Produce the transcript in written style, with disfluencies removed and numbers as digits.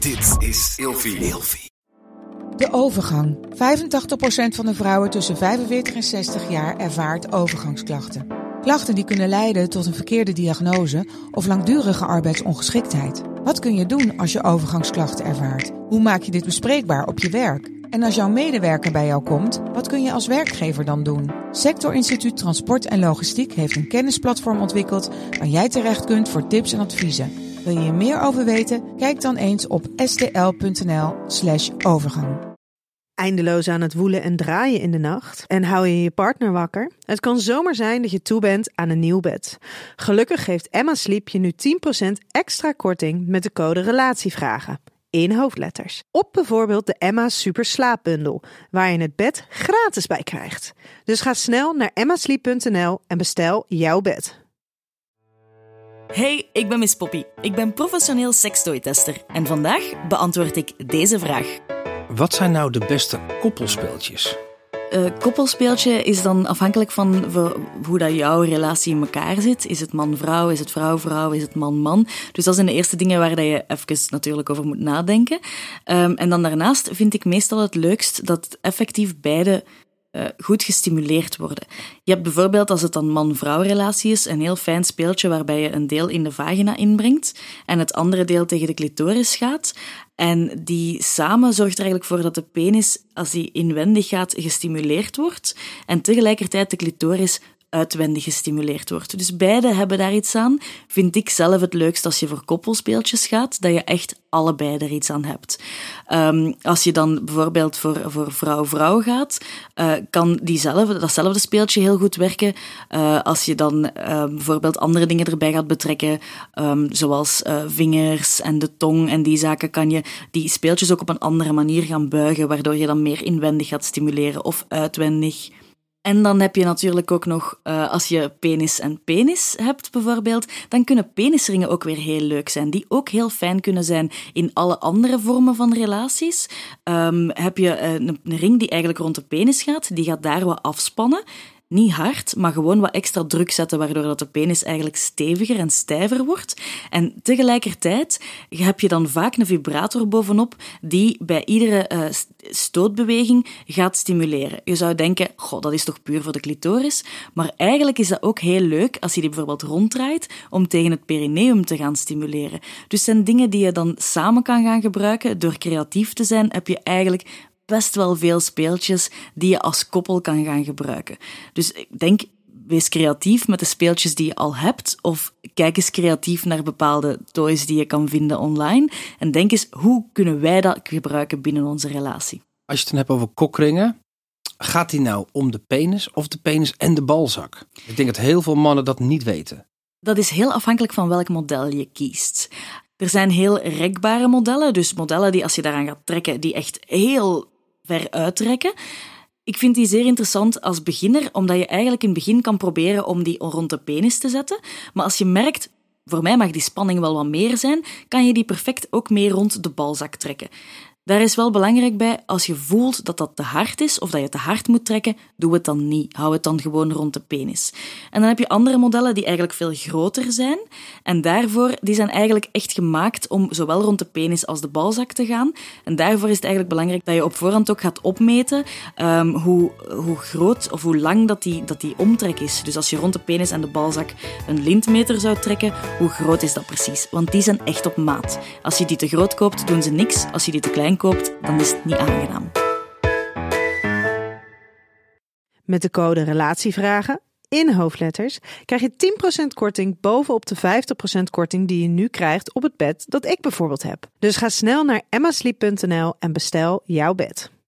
Dit is Ilfie. De overgang. 85% van de vrouwen tussen 45 en 60 jaar ervaart overgangsklachten. Klachten die kunnen leiden tot een verkeerde diagnose of langdurige arbeidsongeschiktheid. Wat kun je doen als je overgangsklachten ervaart? Hoe maak je dit bespreekbaar op je werk? En als jouw medewerker bij jou komt, wat kun je als werkgever dan doen? Sectorinstituut Transport en Logistiek heeft een kennisplatform ontwikkeld waar jij terecht kunt voor tips en adviezen. Wil je hier meer over weten? Kijk dan eens op stl.nl/overgang. Eindeloos aan het woelen en draaien in de nacht en hou je je partner wakker? Het kan zomaar zijn dat je toe bent aan een nieuw bed. Gelukkig geeft Emma Sleep je nu 10% extra korting met de code RELATIEVRAGEN. In hoofdletters. Op bijvoorbeeld de Emma Super Slaapbundel, waar je het bed gratis bij krijgt. Dus ga snel naar emmasleep.nl en bestel jouw bed. Hey, ik ben Miss Poppy. Ik ben professioneel sekstooi-tester en vandaag beantwoord ik deze vraag. Wat zijn nou de beste koppelspeeltjes? Koppelspeeltje is dan afhankelijk van hoe dat jouw relatie in elkaar zit. Is het man-vrouw, is het vrouw-vrouw, is het man-man? Dus dat zijn de eerste dingen waar je even natuurlijk over moet nadenken. En dan daarnaast vind ik meestal het leukst dat effectief beide goed gestimuleerd worden. Je hebt bijvoorbeeld, als het dan man-vrouw relatie is, een heel fijn speeltje waarbij je een deel in de vagina inbrengt en het andere deel tegen de clitoris gaat. En die samen zorgt er eigenlijk voor dat de penis, als die inwendig gaat, gestimuleerd wordt en tegelijkertijd de clitoris uitwendig gestimuleerd wordt. Dus beide hebben daar iets aan. Vind ik zelf het leukst als je voor koppelspeeltjes gaat, dat je echt allebei er iets aan hebt. Als je dan bijvoorbeeld voor vrouw-vrouw gaat, kan datzelfde speeltje heel goed werken. Als je dan bijvoorbeeld andere dingen erbij gaat betrekken, zoals vingers en de tong en die zaken, kan je die speeltjes ook op een andere manier gaan buigen, waardoor je dan meer inwendig gaat stimuleren of uitwendig. En dan heb je natuurlijk ook nog, als je penis en penis hebt bijvoorbeeld, dan kunnen penisringen ook weer heel leuk zijn, die ook heel fijn kunnen zijn in alle andere vormen van relaties. Heb je een ring die eigenlijk rond de penis gaat, die gaat daar wat afspannen. Niet hard, maar gewoon wat extra druk zetten, waardoor dat de penis eigenlijk steviger en stijver wordt. En tegelijkertijd heb je dan vaak een vibrator bovenop die bij iedere stootbeweging gaat stimuleren. Je zou denken, goh, dat is toch puur voor de clitoris? Maar eigenlijk is dat ook heel leuk, als je die bijvoorbeeld ronddraait, om tegen het perineum te gaan stimuleren. Dus zijn dingen die je dan samen kan gaan gebruiken. Door creatief te zijn, heb je eigenlijk best wel veel speeltjes die je als koppel kan gaan gebruiken. Dus ik denk, wees creatief met de speeltjes die je al hebt, of kijk eens creatief naar bepaalde toys die je kan vinden online en denk eens, hoe kunnen wij dat gebruiken binnen onze relatie? Als je het dan hebt over kokringen, gaat die nou om de penis of de penis en de balzak? Ik denk dat heel veel mannen dat niet weten. Dat is heel afhankelijk van welk model je kiest. Er zijn heel rekbare modellen, dus modellen die als je daaraan gaat trekken, die echt heel ver uittrekken. Ik vind die zeer interessant als beginner, omdat je eigenlijk in het begin kan proberen om die rond de penis te zetten. Maar als je merkt, voor mij mag die spanning wel wat meer zijn, kan je die perfect ook meer rond de balzak trekken. Daar is wel belangrijk bij, als je voelt dat dat te hard is of dat je te hard moet trekken, doe het dan niet. Hou het dan gewoon rond de penis. En dan heb je andere modellen die eigenlijk veel groter zijn. En die zijn eigenlijk echt gemaakt om zowel rond de penis als de balzak te gaan. En daarvoor is het eigenlijk belangrijk dat je op voorhand ook gaat opmeten hoe groot of hoe lang dat die omtrek is. Dus als je rond de penis en de balzak een lintmeter zou trekken, hoe groot is dat precies? Want die zijn echt op maat. Als je die te groot koopt, doen ze niks. Als je die te klein koopt, dan is het niet aangenaam. Met de code RELATIEVRAGEN in hoofdletters krijg je 10% korting bovenop de 50% korting die je nu krijgt op het bed dat ik bijvoorbeeld heb. Dus ga snel naar emmasleep.nl en bestel jouw bed.